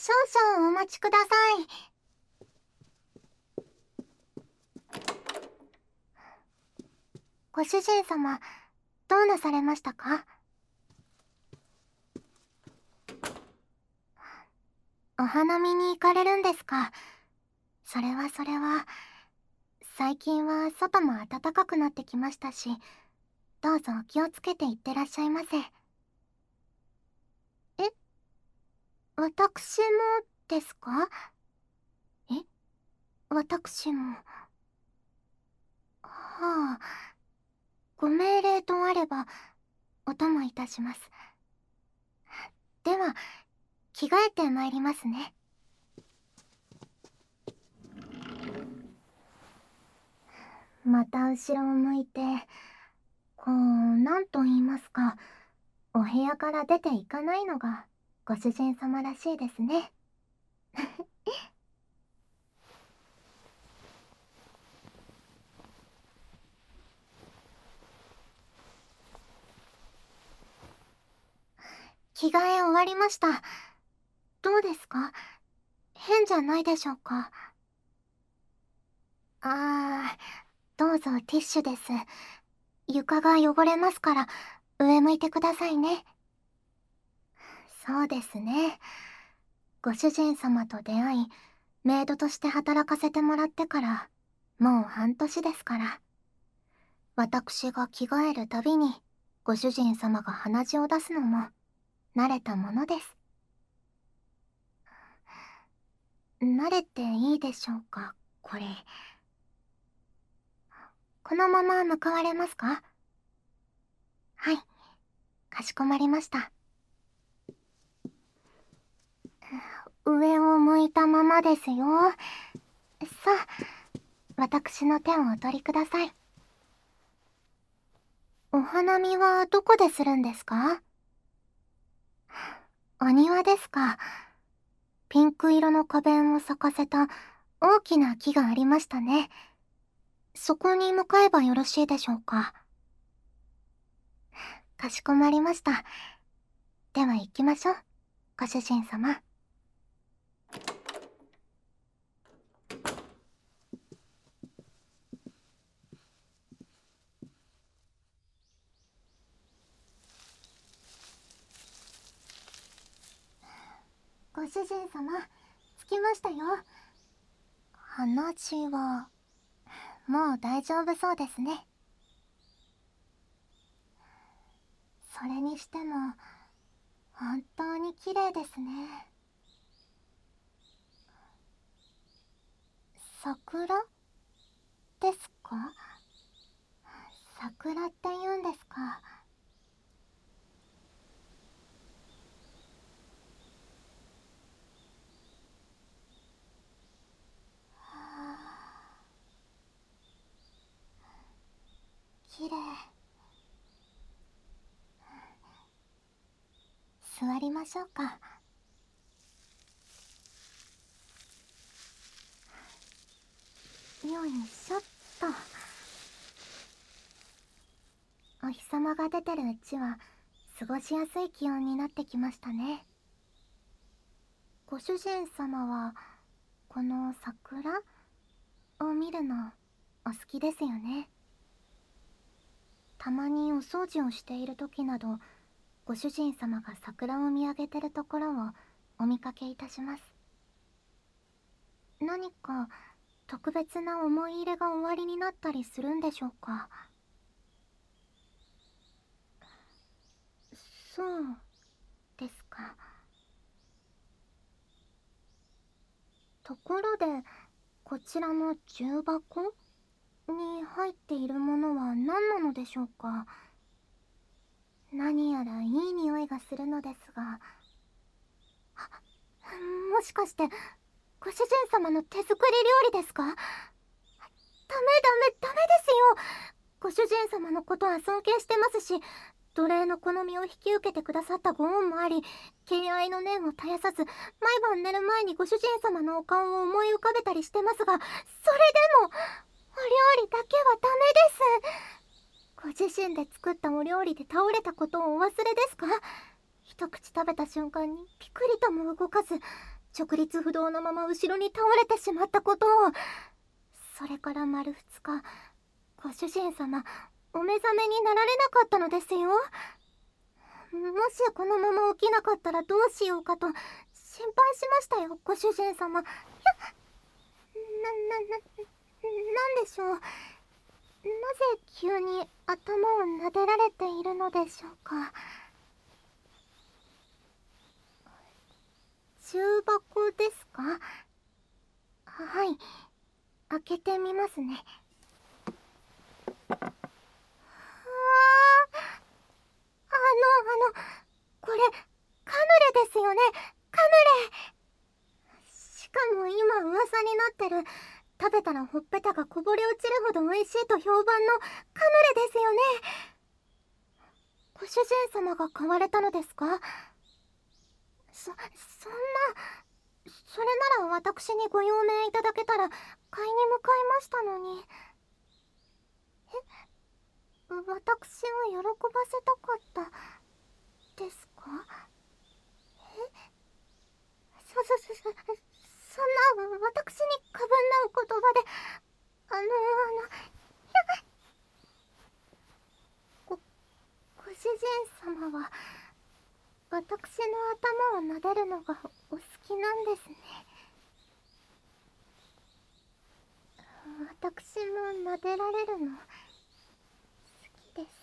少々お待ちください。ご主人様、どうなされましたか？お花見に行かれるんですか？それはそれは。最近は外も暖かくなってきましたし、どうぞ気をつけていってらっしゃいませ。え、私もですか？え、私も。はあ、ご命令とあれば、お供いたします。では、着替えてまいりますね。また後ろを向いて、なんと言いますか、お部屋から出ていかないのがご主人様らしいですね。着替え終わりました。どうですか？変じゃないでしょうか？どうぞティッシュです。床が汚れますから、上向いてくださいね。そうですね。ご主人様と出会い、メイドとして働かせてもらってから、もう半年ですから。私が着替えるたびに、ご主人様が鼻血を出すのも、慣れたものです。慣れていいでしょうか、これ。このまま向かわれますか？はい、かしこまりました。上を向いたままですよ。さあ、私の手をお取りください。お花見はどこでするんですか？お庭ですか。ピンク色の花弁を咲かせた大きな木がありましたね。そこに向かえばよろしいでしょうか。かしこまりました。では行きましょう、ご主人様。ご主人様、着きましたよ。鼻血は、もう大丈夫そうですね。それにしても、本当に綺麗ですね。桜ですか？桜って言うんですか？綺麗。座りましょうか。よいしょっと。お日様が出てるうちは過ごしやすい気温になってきましたね。ご主人様はこの桜を見るのお好きですよね。たまにお掃除をしている時など、ご主人様が桜を見上げてるところをお見かけいたします。何か特別な思い入れがおありになったりするんでしょうか？そうですか。ところで、こちらの重箱に入っているものは何なのでしょうか？何やらいい匂いがするのですが。もしかしてご主人様の手作り料理ですか？ダメダメですよ。ご主人様のことは尊敬してますし、奴隷の好みを引き受けてくださったご恩もあり、敬愛の念を絶やさず、毎晩寝る前にご主人様のお顔を思い浮かべたりしてますが、それでもお料理だけはダメです。ご自身で作ったお料理で倒れたことをお忘れですか？一口食べた瞬間にピクリとも動かず、 直立不動のまま後ろに倒れてしまったことを。それから丸2日、ご主人様お目覚めになられなかったのですよ。もしこのまま起きなかったらどうしようかと心配しましたよ、ご主人様。なんでしょう。なぜ急に頭を撫でられているのでしょうか。重箱ですか？はい、開けてみますね。これカヌレですよね。カヌレ。しかも今噂になってる、食べたらほっぺたがこぼれ落ちるほど美味しいと評判のカヌレですよね。ご主人様が買われたのですか？そんな、それなら私にご用命いただけたら買いに向かいましたのに。私を喜ばせたかったですか？そんな私に過分なお言葉で、ご主人様は私の頭を撫でるのがお好きなんですね。私も撫でられるの好きです。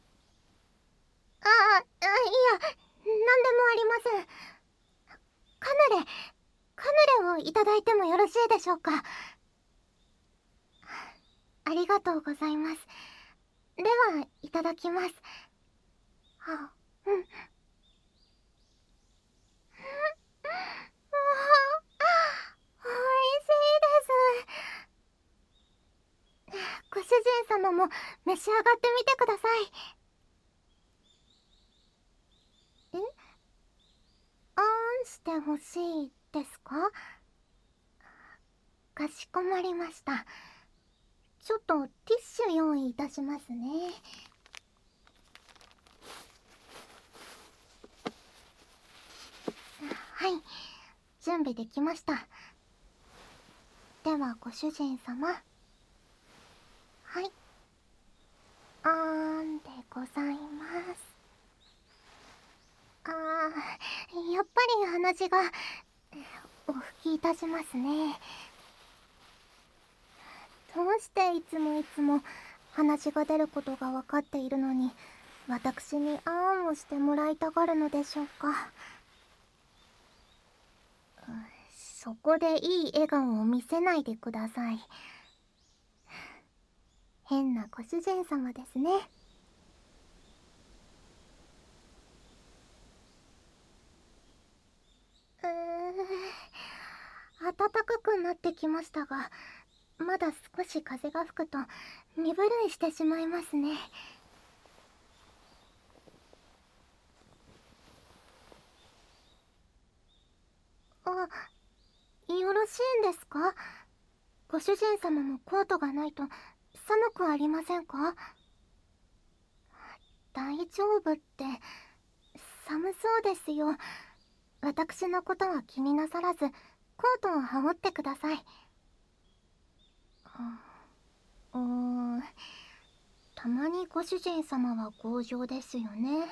いや、なんでもありません。カヌレをいただいてもよろしいでしょうか。ありがとうございます。では、いただきます。うん。おいしいです。ご主人様も召し上がってみてください。あんしてほしいですか？かしこまりました。ちょっとティッシュ用意いたしますね。はい、準備できました。ではご主人様。はい、あーんでございます。やっぱり鼻血がお拭きいたしますね。どうしていつも鼻血が出ることが分かっているのに、私にあーんをしてもらいたがるのでしょうか。そこでいい笑顔を見せないでください。変なご主人様ですね。暖かくなってきましたが、まだ少し風が吹くと身震いしてしまいますね。よろしいんですか？ご主人様もコートがないと寒くありませんか？大丈夫って、寒そうですよ。私のことは気になさらず、コートを羽織ってください。うーん、たまにご主人様は強情ですよね。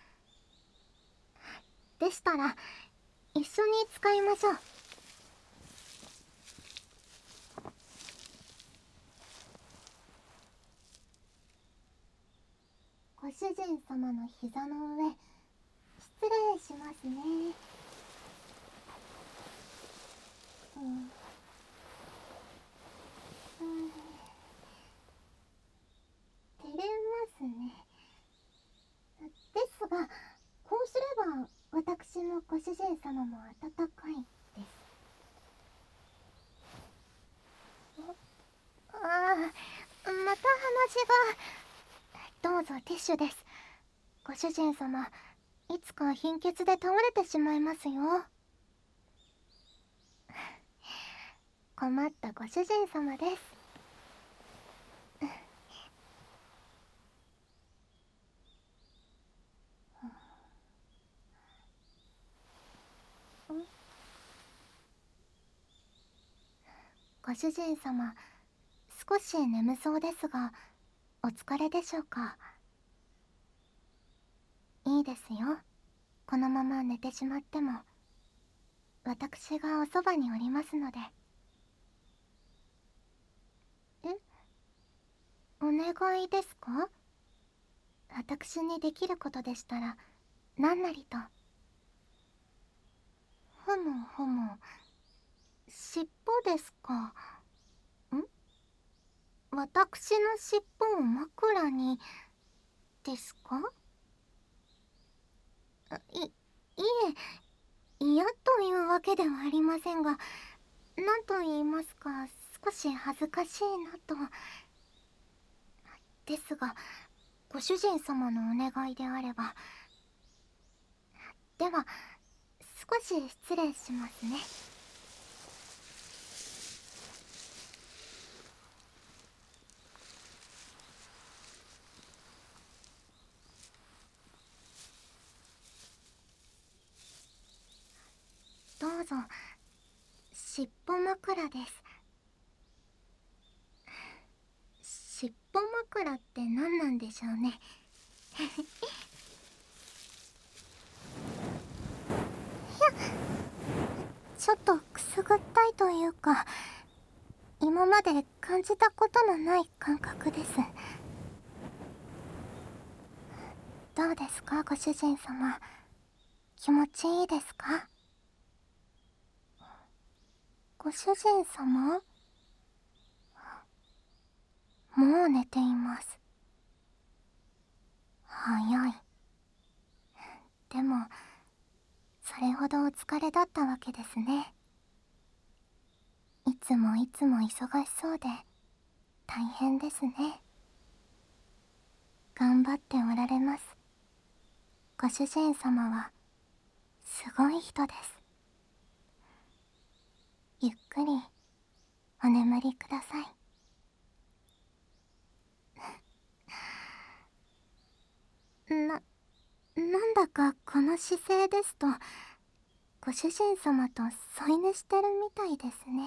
でしたら、一緒に使いましょう。ご主人様の膝の上、失礼しますね。照れますね。ですが、こうすれば私もご主人様も温かいです。また話が。どうぞティッシュです。ご主人様、いつか貧血で倒れてしまいますよ。困ったご主人様です。 ご主人様、少し眠そうですが、お疲れでしょうか？いいですよ。このまま寝てしまっても、私がおそばにおりますので。え、お願いですか？私にできることでしたら、何なりと。ふむふむ。尻尾ですか？私の尻尾を枕に、ですか？いえ、嫌というわけではありませんが、なんと言いますか、少し恥ずかしいなと。ですが、ご主人様のお願いであれば。では、少し失礼しますね。どうぞ、尻尾枕です。尻尾枕って何なんでしょうね。ちょっとくすぐったいというか、今まで感じたことのない感覚です。どうですか、ご主人様。気持ちいいですか？ご主人様？もう寝ています。早い。でも、それほどお疲れだったわけですね。いつもいつも忙しそうで、大変ですね。頑張っておられます。ご主人様は、すごい人です。ゆっくり、お眠りください。なんだかこの姿勢ですと、ご主人様と添い寝してるみたいですね。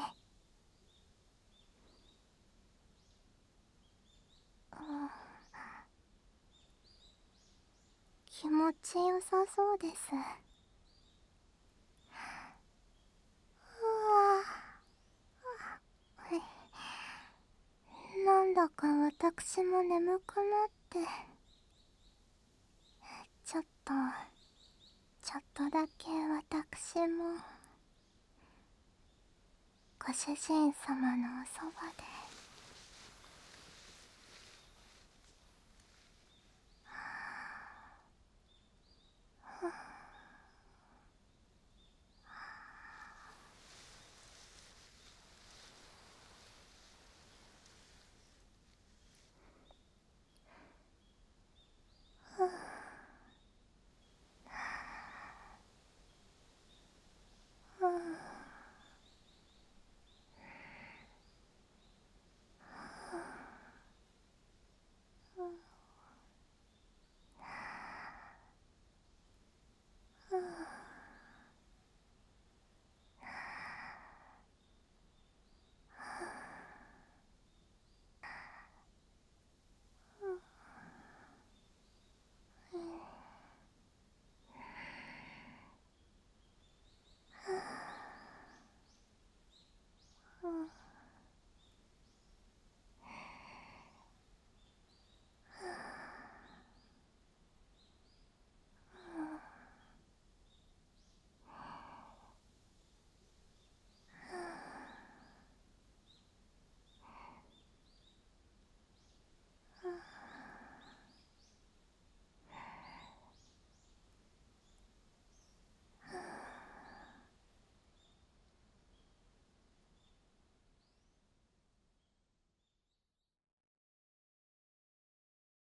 気持ちよさそうです。なんだか私も眠くなって、ちょっとだけ私も、ご主人様のおそばで。